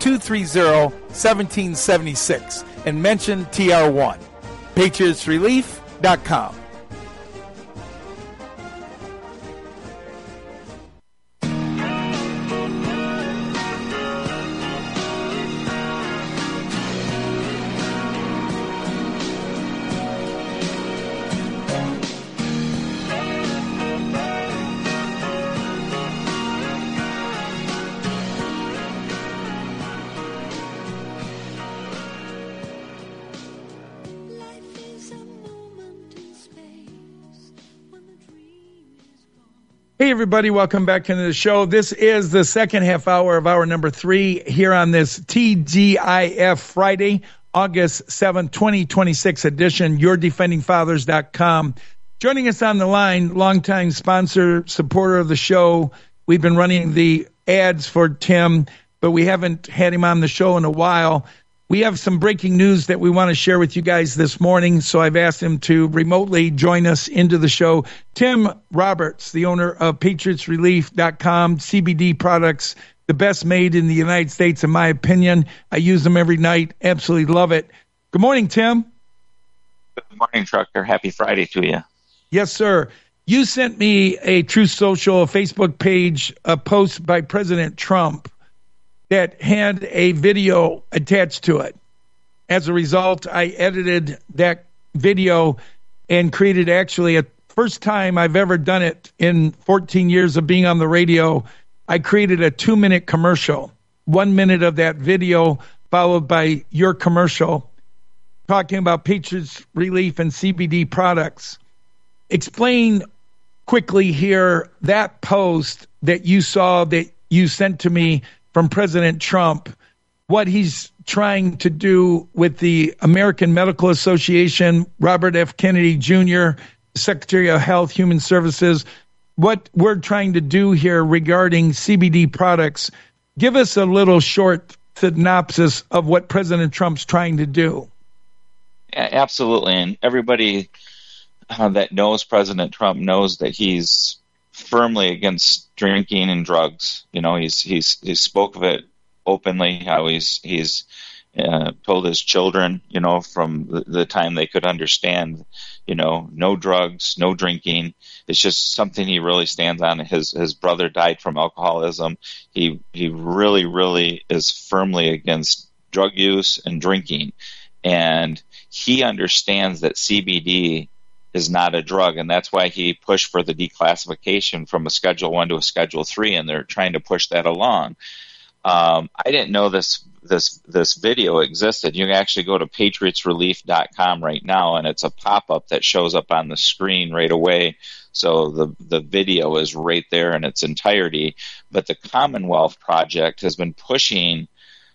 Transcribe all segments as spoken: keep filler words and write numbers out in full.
two three zero, one seven seven six and mention T R one. Patriots Relief dot com. Hey, everybody. Welcome back into the show. This is the second half hour of hour number three here on this T G I F Friday, August seventh, twenty twenty-six edition, your defending fathers dot com. Joining us on the line, longtime sponsor, supporter of the show. We've been running the ads for Tim, but we haven't had him on the show in a while. We have some breaking news that we want to share with you guys this morning, so I've asked him to remotely join us into the show. Tim Roberts, the owner of Patriots Relief dot com, C B D products, the best made in the United States, in my opinion. I use them every night. Absolutely love it. Good morning, Tim. Good morning, Trucker. Happy Friday to you. Yes, sir. You sent me a Truth Social Facebook page, a post by President Trump that had a video attached to it. As a result, I edited that video and created actually a first time I've ever done it in fourteen years of being on the radio. I created a two-minute commercial, one minute of that video followed by your commercial talking about Patriots Relief and C B D products. Explain quickly here that post that you saw that you sent to me from President Trump, what he's trying to do with the American Medical Association, Robert F. Kennedy Junior, Secretary of Health, Human Services, what we're trying to do here regarding C B D products. Give us a little short synopsis of what President Trump's trying to do. Yeah, absolutely. And everybody uh, that knows President Trump knows that he's firmly against drinking and drugs. You know, he's he's he spoke of it openly, how he's he's uh, told his children, you know, from the, the time they could understand, you know, no drugs, no drinking. It's just something he really stands on. His his brother died from alcoholism. He he really really is firmly against drug use and drinking, and he understands that C B D is not a drug, and that's why he pushed for the declassification from a Schedule One to a Schedule Three, and they're trying to push that along. Um, I didn't know this this this video existed. You can actually go to Patriots Relief dot com right now, and it's a pop-up that shows up on the screen right away. So the the video is right there in its entirety. But the Commonwealth Project has been pushing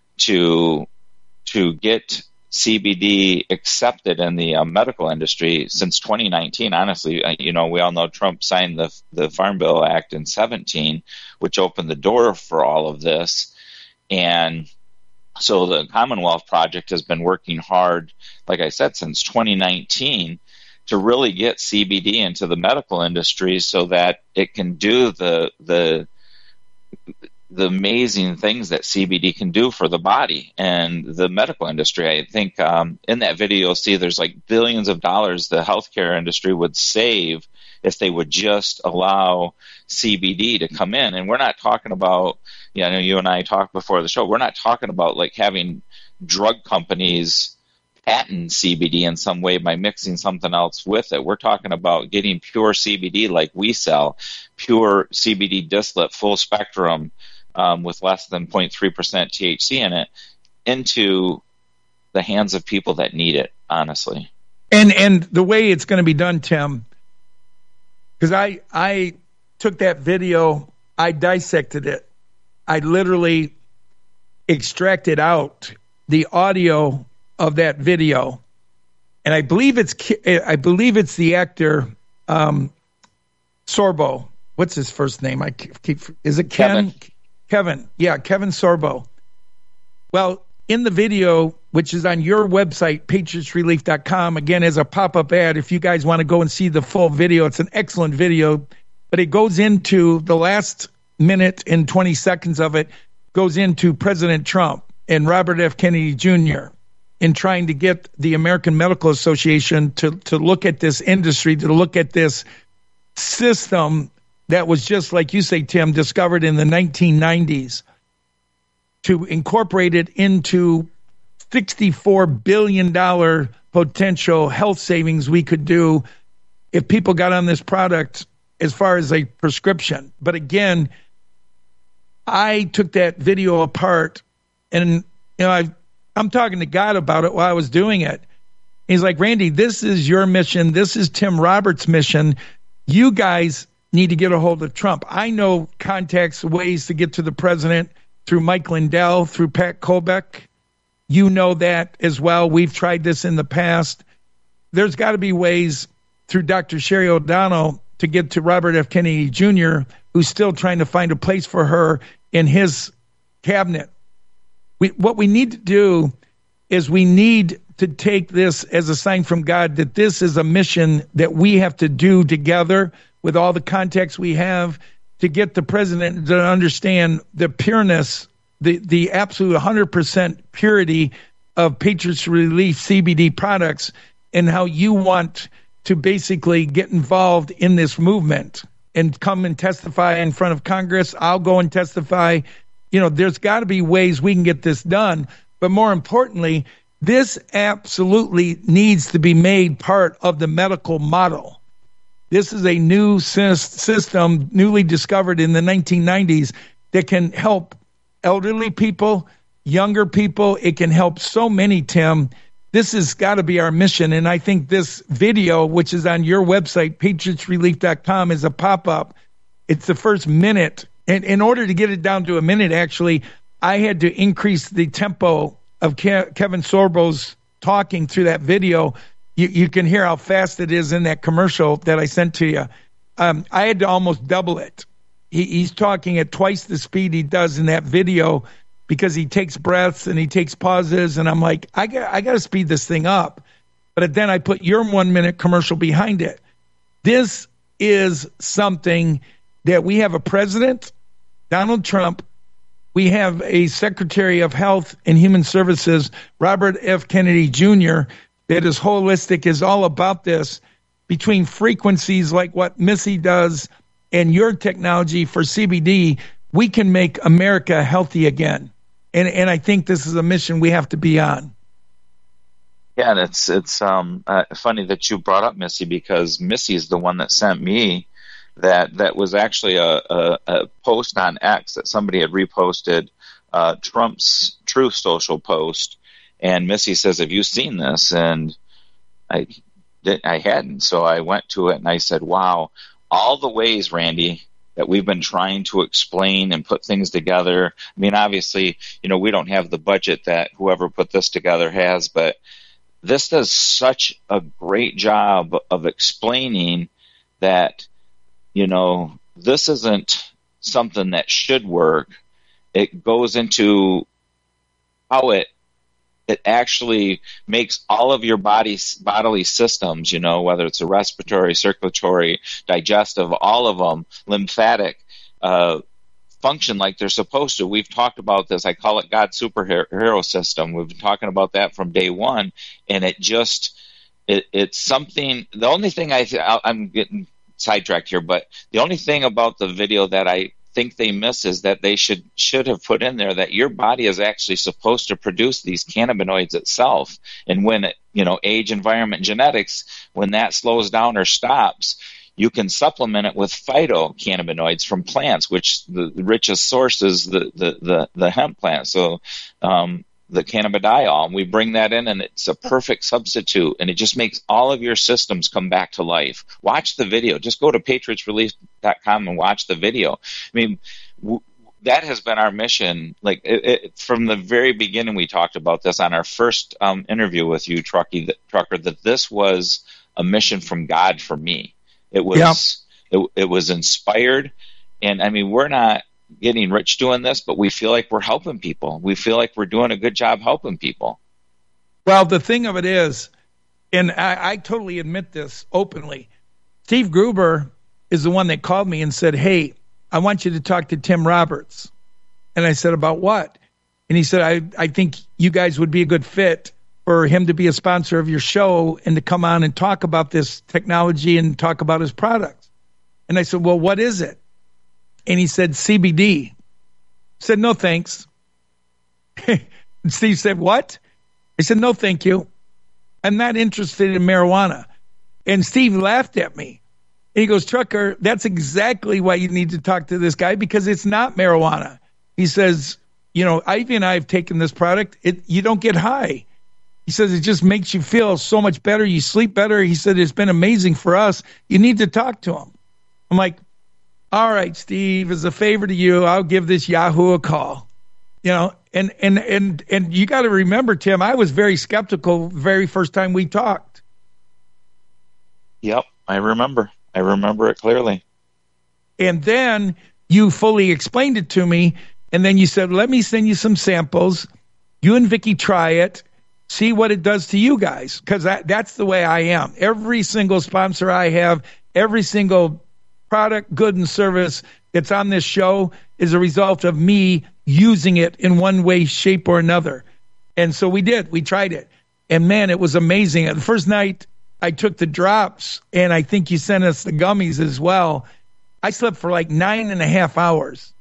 to to get C B D accepted in the uh, medical industry since twenty nineteen. Honestly, uh, you know, we all know Trump signed the the Farm Bill Act in seventeen, which opened the door for all of this. And so the Commonwealth Project has been working hard, like I said, since twenty nineteen to really get C B D into the medical industry so that it can do the the the amazing things that C B D can do for the body and the medical industry. I think um, in that video, you'll see there's like billions of dollars the healthcare industry would save if they would just allow C B D to come in. And we're not talking about, you know, you and I talked before the show, we're not talking about like having drug companies patent C B D in some way by mixing something else with it. We're talking about getting pure C B D like we sell, pure C B D distillate, full spectrum, Um, with less than zero point three percent T H C in it, into the hands of people that need it, honestly. And and the way it's going to be done, Tim, because I, I took that video, I dissected it. I literally extracted out the audio of that video. And I believe it's I believe it's the actor um, Sorbo. What's his first name? I keep is it Ken? Kevin. Kevin, yeah, Kevin Sorbo. Well, in the video, which is on your website, Patriots Relief dot com, again, as a pop-up ad, if you guys want to go and see the full video, it's an excellent video, but it goes into the last minute and twenty seconds of it, goes into President Trump and Robert F. Kennedy Junior in trying to get the American Medical Association to, to look at this industry, to look at this system that was just, like you say, Tim, discovered in the nineteen nineties, to incorporate it into sixty-four billion dollars potential health savings we could do if people got on this product as far as a prescription. But again, I took that video apart, and you know, I, I'm talking to God about it while I was doing it. He's like, Randy, this is your mission. This is Tim Roberts' mission. You guys need to get a hold of Trump. I know contacts, ways to get to the president through Mike Lindell, through Pat Kobach. You know that as well. We've tried this in the past. There's got to be ways through Doctor Sherry O'Donnell to get to Robert F. Kennedy Junior, who's still trying to find a place for her in his cabinet. We, what we need to do is we need to take this as a sign from God that this is a mission that we have to do together with all the contacts we have to get the president to understand the pureness, the, the absolute one hundred percent purity of Patriots Relief C B D products, and how you want to basically get involved in this movement and come and testify in front of Congress. I'll go and testify. You know, there's got to be ways we can get this done. But more importantly, this absolutely needs to be made part of the medical model. This is a new system, newly discovered in the nineteen nineties, that can help elderly people, younger people. It can help so many, Tim. This has got to be our mission. And I think this video, which is on your website, patriots relief dot com, is a pop-up. It's the first minute. And in order to get it down to a minute, actually, I had to increase the tempo of Ke- Kevin Sorbo's talking through that video. You, you can hear how fast it is in that commercial that I sent to you. Um, I had to almost double it. He, he's talking at twice the speed he does in that video because he takes breaths and he takes pauses. And I'm like, I got, I got to speed this thing up. But then I put your one minute commercial behind it. This is something that we have a president, Donald Trump. We have a Secretary of Health and Human Services, Robert F. Kennedy Junior, that is holistic, is all about this. Between frequencies like what Missy does and your technology for C B D, we can make America healthy again. And and I think this is a mission we have to be on. Yeah, and it's it's um uh, funny that you brought up Missy, because Missy is the one that sent me that that was actually a, a, a post on X that somebody had reposted, uh, Trump's Truth Social post, and Missy says, "Have you seen this?" And I did, I hadn't, so I went to it and I said, "Wow, all the ways, Randy, that we've been trying to explain and put things together. I mean, obviously, you know, we don't have the budget that whoever put this together has, but this does such a great job of explaining that, you know, this isn't something that should work. It goes into how it it actually makes all of your body's bodily systems, you know, whether it's a respiratory, circulatory, digestive, all of them, lymphatic, uh, function like they're supposed to. We've talked about this. I call it God's superhero system. We've been talking about that from day one, and it just it, it's something. The only thing I I'm getting sidetracked here, but the only thing about the video that I think they miss is that they should should have put in there that your body is actually supposed to produce these cannabinoids itself, and when it, you know, age, environment, genetics, when that slows down or stops, you can supplement it with phytocannabinoids from plants, which the, the richest source is the the the, the hemp plant. So um, the cannabidiol, and we bring that in, and it's a perfect substitute, and it just makes all of your systems come back to life. Watch the video. Just go to patriots relief dot com and watch the video. I mean, w- that has been our mission. Like it, it, from the very beginning, we talked about this on our first um, interview with you, Trucky, that, Trucker, that this was a mission from God for me. It was yeah. it, it was inspired, and I mean, we're not getting rich doing this, but we feel like we're helping people. We feel like we're doing a good job helping people. Well, the thing of it is, and I, I totally admit this openly, Steve Gruber is the one that called me and said, "Hey, I want you to talk to Tim Roberts." And I said, "About what?" And he said, I, I think you guys would be a good fit for him to be a sponsor of your show and to come on and talk about this technology and talk about his products. And I said, well, what is it? And he said, C B D. I said, no, thanks. And Steve said, what? I said, no, thank you. I'm not interested in marijuana. And Steve laughed at me. And he goes, Trucker, that's exactly why you need to talk to this guy, because it's not marijuana. He says, you know, Ivy and I have taken this product. It, you don't get high. He says, it just makes you feel so much better. You sleep better. He said, it's been amazing for us. You need to talk to him. I'm like, all right, Steve, as a favor to you, I'll give this Yahoo a call. You know, and and and and you got to remember, Tim, I was very skeptical the very first time we talked. Yep, I remember. I remember it clearly. And then you fully explained it to me, and then you said, let me send you some samples. You and Vicky try it, see what it does to you guys, because that, that's the way I am. Every single sponsor I have, every single product, good, and service that's on this show is a result of me using it in one way, shape, or another. And so we did. We tried it. And, man, it was amazing. The first night I took the drops, and I think you sent us the gummies as well. I slept for like nine and a half hours.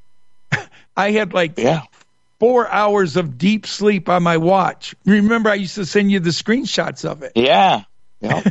I had like yeah. four hours of deep sleep on my watch. Remember, I used to send you the screenshots of it. Yeah. Yep.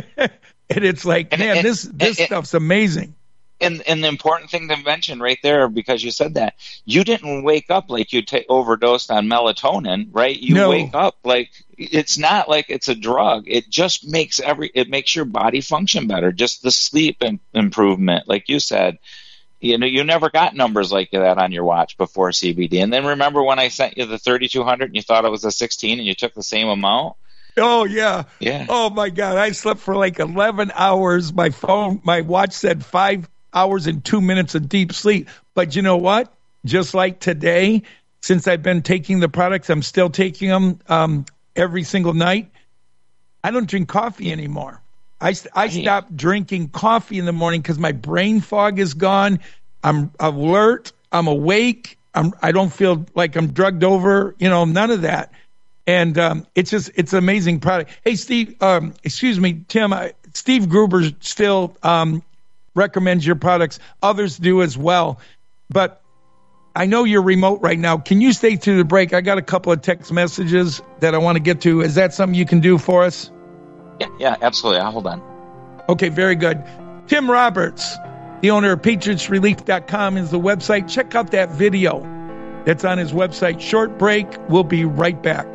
And it's like, and, man, and, this this and, stuff's amazing. And and the important thing to mention right there, because you said that, you didn't wake up like you t- overdosed on melatonin, right? You no. wake up like it's not like it's a drug. It just makes every it makes your body function better. Just the sleep and improvement, like you said. You know, you never got numbers like that on your watch before C B D. And then remember when I sent you the thirty-two hundred and you thought it was a sixteen and you took the same amount? Oh, yeah. Yeah. Oh, my God. I slept for like eleven hours. My phone, my watch said five hours and two minutes of deep sleep. But you know what? Just like today, since I've been taking the products, I'm still taking them um, every single night. I don't drink coffee anymore. I, I stopped drinking coffee in the morning because my brain fog is gone. I'm alert. I'm awake. I'm, I don't feel like I'm drugged over, you know, none of that. And um, it's just, it's an amazing product. Hey, Steve, um, excuse me, Tim, I, Steve Gruber still um, recommends your products. Others do as well. But I know you're remote right now. Can you stay through the break? I got a couple of text messages that I want to get to. Is that something you can do for us? Yeah, yeah, absolutely. I'll hold on. Okay, very good. Tim Roberts, the owner of Patriots Relief dot com, is the website. Check out that video that's on his website. Short break. We'll be right back.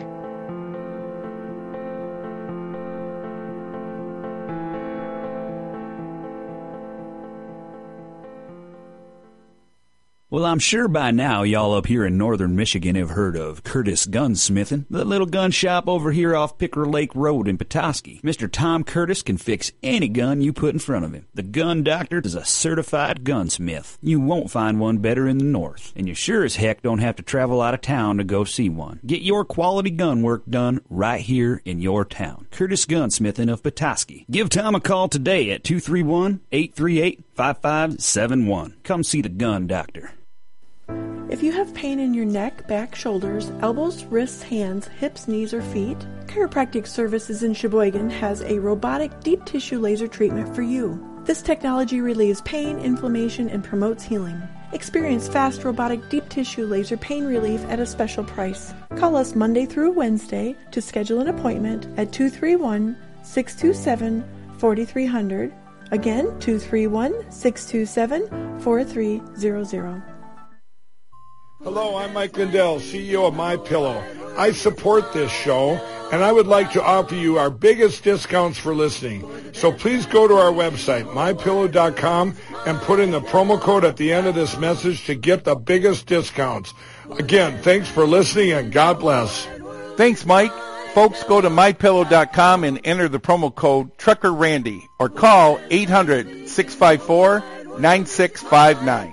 Well, I'm sure by now y'all up here in northern Michigan have heard of Curtis Gunsmithing, the little gun shop over here off Picker Lake Road in Petoskey. Mister Tom Curtis can fix any gun you put in front of him. The Gun Doctor is a certified gunsmith. You won't find one better in the north, and you sure as heck don't have to travel out of town to go see one. Get your quality gun work done right here in your town. Curtis Gunsmithing of Petoskey. Give Tom a call today at two three one, eight three eight, five five seven one. Come see the Gun Doctor. If you have pain in your neck, back, shoulders, elbows, wrists, hands, hips, knees, or feet, Chiropractic Services in Sheboygan has a robotic deep tissue laser treatment for you. This technology relieves pain, inflammation, and promotes healing. Experience fast robotic deep tissue laser pain relief at a special price. Call us Monday through Wednesday to schedule an appointment at two three one, six two seven, four three zero zero. Again, two three one, six two seven, four three zero zero. Hello, I'm Mike Lindell, C E O of MyPillow. I support this show, and I would like to offer you our biggest discounts for listening. So please go to our website, my pillow dot com, and put in the promo code at the end of this message to get the biggest discounts. Again, thanks for listening, and God bless. Thanks, Mike. Folks, go to my pillow dot com and enter the promo code Trucker Randy, or call eight hundred, six five four, nine six five nine.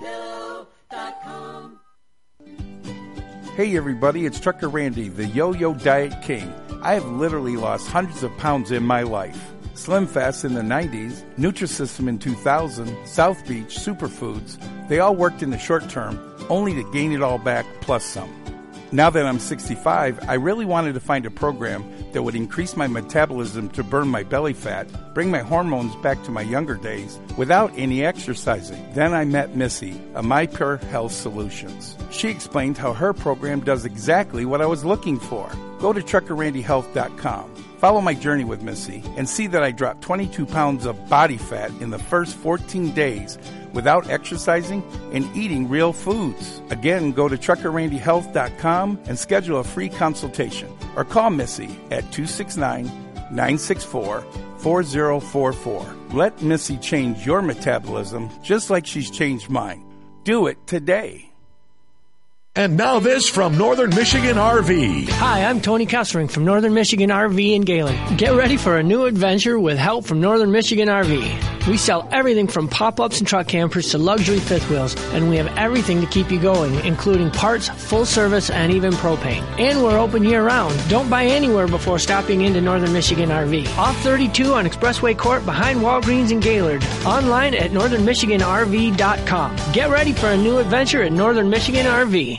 Hey everybody, it's Trucker Randy, the Yo-Yo Diet King. I have literally lost hundreds of pounds in my life. Slim Fast in the nineties, Nutrisystem in two thousand, South Beach, Superfoods, they all worked in the short term, only to gain it all back plus some. Now that I'm sixty-five, I really wanted to find a program that would increase my metabolism to burn my belly fat, bring my hormones back to my younger days without any exercising. Then I met Missy of MyPure Health Solutions. She explained how her program does exactly what I was looking for. Go to trucker randy health dot com. Follow my journey with Missy and see that I dropped twenty-two pounds of body fat in the first fourteen days without exercising and eating real foods. Again, go to trucker randy health dot com and schedule a free consultation or call Missy at two six nine, nine six four, four zero four four. Let Missy change your metabolism just like she's changed mine. Do it today. And now this from Northern Michigan R V. Hi, I'm Tony Kessering from Northern Michigan R V in Gaylord. Get ready for a new adventure with help from Northern Michigan R V. We sell everything from pop-ups and truck campers to luxury fifth wheels, and we have everything to keep you going, including parts, full service, and even propane. And we're open year-round. Don't buy anywhere before stopping into Northern Michigan R V. Off thirty-two on Expressway Court behind Walgreens in Gaylord. Online at northern michigan r v dot com. Get ready for a new adventure at Northern Michigan R V.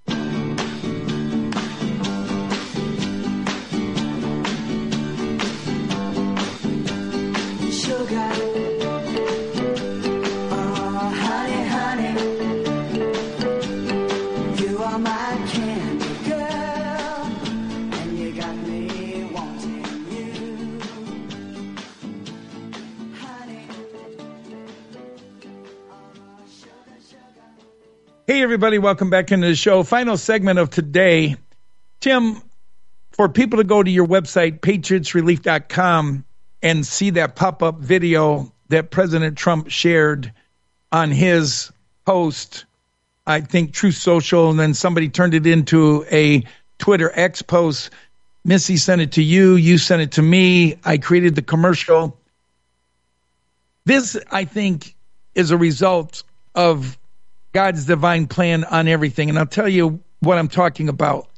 Hey, everybody, welcome back into the show. Final segment of today. Tim, for people to go to your website, patriots relief dot com, and see that pop-up video that President Trump shared on his post, I think Truth Social, and then somebody turned it into a Twitter X post. Missy sent it to you. You sent it to me. I created the commercial. This, I think, is a result of God's divine plan on everything. And I'll tell you what I'm talking about.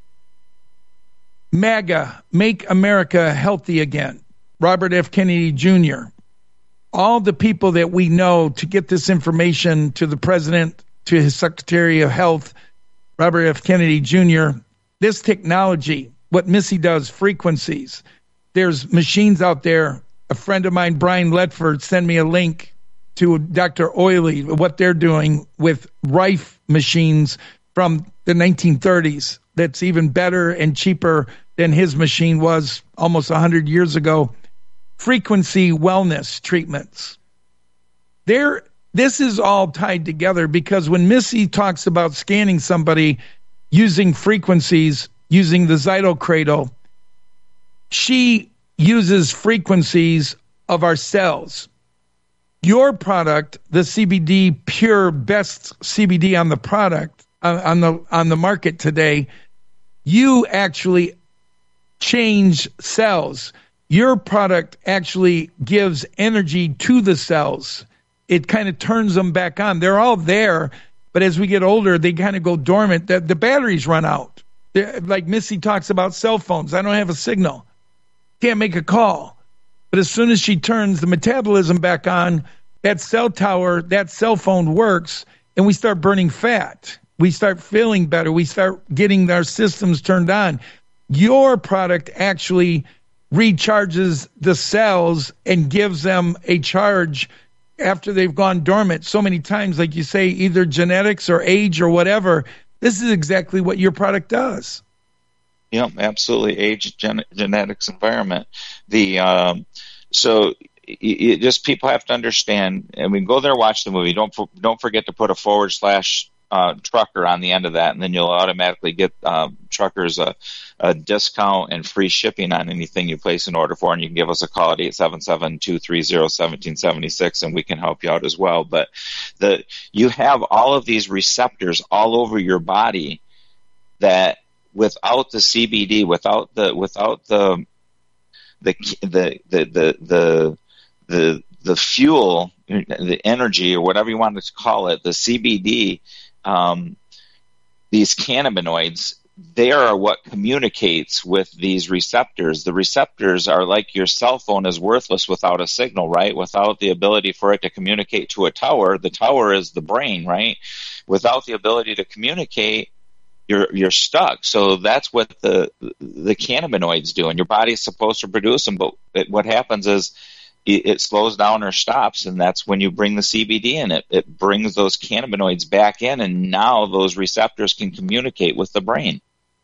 MAGA, Make America Healthy Again. Robert F. Kennedy Junior All the people that we know to get this information to the president, to his Secretary of Health, Robert F. Kennedy Junior This technology, what Missy does, frequencies. There's machines out there. A friend of mine, Brian Ledford, sent me a link to Doctor Oily, what they're doing with Rife machines from the nineteen thirties. That's even better and cheaper than his machine was almost one hundred years ago. Frequency wellness treatments. There, this is all tied together because when Missy talks about scanning somebody using frequencies, using the Zyto Cradle, she uses frequencies of our cells. Your product, the C B D Pure, best C B D on the product, uh, on the on the market today, you actually change cells. Your product actually gives energy to the cells. It kind of turns them back on. They're all there, but as we get older, they kind of go dormant. The, the batteries run out. They're, like Missy talks about cell phones. I don't have a signal. Can't make a call. But as soon as she turns the metabolism back on, that cell tower, that cell phone works, and we start burning fat. We start feeling better. We start getting our systems turned on. Your product actually recharges the cells and gives them a charge after they've gone dormant so many times, like you say, either genetics or age or whatever. This is exactly what your product does. Yep, absolutely. Age, gen- genetics, environment. The um, so you, just people have to understand. And we go there, watch the movie. Don't don't forget to put a forward slash uh, trucker on the end of that, and then you'll automatically get uh, truckers a, a discount and free shipping on anything you place an order for. And you can give us a call at eight seven seven, two three zero, one seven seven six, and we can help you out as well. But the you have all of these receptors all over your body that, without the C B D, without the without the the the the the the the, the fuel, the energy, or whatever you want to call it, the C B D, um, these cannabinoids, they are what communicates with these receptors. The receptors are like your cell phone is worthless without a signal, right? Without the ability for it to communicate to a tower. The tower is the brain, right? Without the ability to communicate, you're you're stuck. So that's what the the cannabinoids do, and your body's supposed to produce them. But it, what happens is it, it slows down or stops, and that's when you bring the C B D in. It it brings those cannabinoids back in, and now those receptors can communicate with the brain.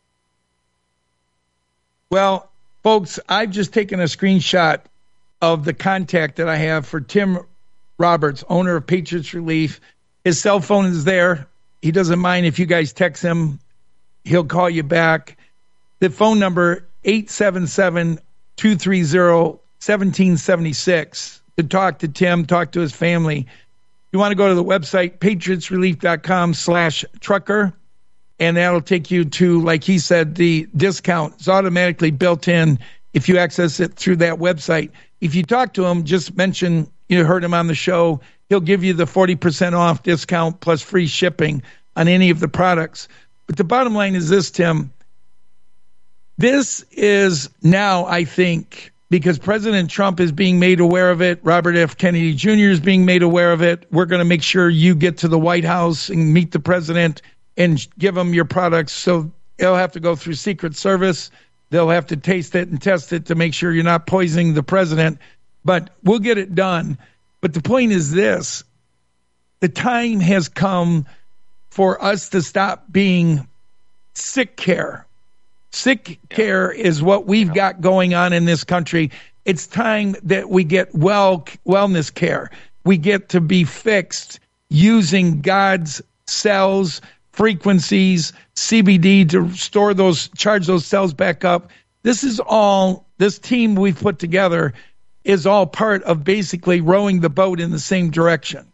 Well, folks, I've just taken a screenshot of the contact that I have for Tim Roberts, owner of Patriots Relief. His cell phone is there. He doesn't mind if you guys text him. He'll call you back. The phone number, eight seven seven, two three zero, one seven seven six, to talk to Tim, talk to his family. You want to go to the website, patriotsrelief.com slash trucker, and that'll take you to, like he said, the discount is automatically built in if you access it through that website. If you talk to him, just mention you heard him on the show. He'll give you the forty percent off discount plus free shipping on any of the products. But the bottom line is this, Tim. This is now, I think, because President Trump is being made aware of it, Robert F. Kennedy Junior is being made aware of it. We're going to make sure you get to the White House and meet the president and give him your products. So they'll have to go through Secret Service. They'll have to taste it and test it to make sure you're not poisoning the president. But we'll get it done. But the point is this. The time has come for us to stop being sick care. Sick care is what we've got going on in this country. It's time that we get well wellness care. We get to be fixed using God's cells, frequencies, C B D to store those, charge those cells back up. This is all, this team we've put together is all part of basically rowing the boat in the same direction.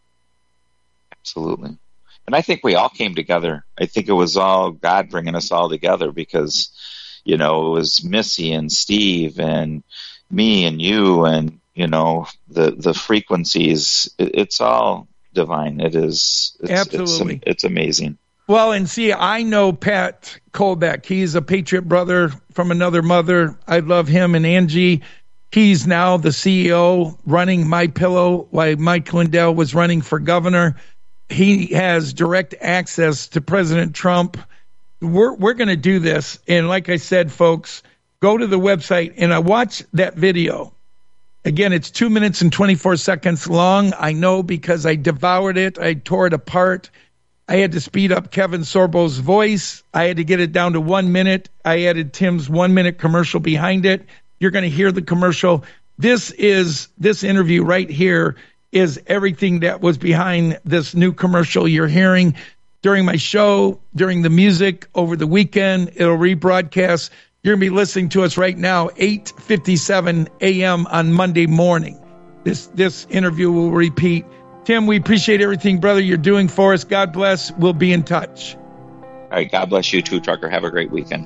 Absolutely. And I think we all came together. I think it was all God bringing us all together because, you know, it was Missy and Steve and me and you and, you know, the, the frequencies. It, it's all divine. It is. It's, Absolutely. It's, it's amazing. Well, and see, I know Pat Colbeck. He's a Patriot brother from another mother. I love him and Angie. He's now the C E O running MyPillow while Mike Lindell was running for governor. He has direct access to President Trump. We're we're going to do this. And like I said, folks, go to the website and I watch that video. Again, it's two minutes and twenty-four seconds long. I know because I devoured it. I tore it apart. I had to speed up Kevin Sorbo's voice. I had to get it down to one minute. I added Tim's one-minute commercial behind it. You're going to hear the commercial. This is this interview right here is everything that was behind this new commercial you're hearing during my show, during the music, over the weekend. It'll rebroadcast. You're going to be listening to us right now, eight fifty-seven a.m. on Monday morning. This this interview will repeat. Tim, we appreciate everything, brother, you're doing for us. God bless. We'll be in touch. All right. God bless you too, Trucker. Have a great weekend.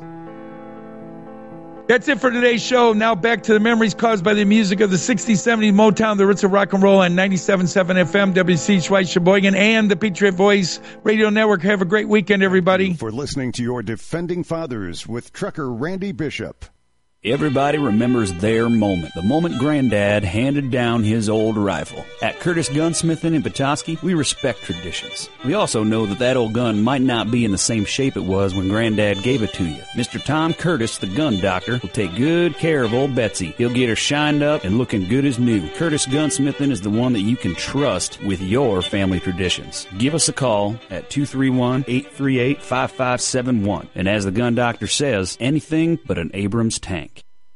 That's it for today's show. Now back to the memories caused by the music of the sixties, seventies, Motown, the roots of rock and roll on ninety-seven point seven F M, W C H Y Sheboygan, and the Patriot Voice Radio Network. Have a great weekend, everybody. For listening to your Defending Fathers with Trucker Randy Bishop. Everybody remembers their moment, the moment Granddad handed down his old rifle. At Curtis Gunsmithing in Petoskey, we respect traditions. We also know that that old gun might not be in the same shape it was when Granddad gave it to you. Mister Tom Curtis, the gun doctor, will take good care of old Betsy. He'll get her shined up and looking good as new. Curtis Gunsmithing is the one that you can trust with your family traditions. Give us a call at two three one, eight three eight, five five seven one. And as the gun doctor says, anything but an Abrams tank.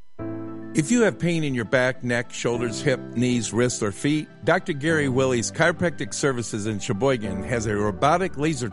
If you have pain in your back, neck, shoulders, hip, knees, wrists, or feet, Doctor Gary Willie's Chiropractic Services in Sheboygan has a robotic laser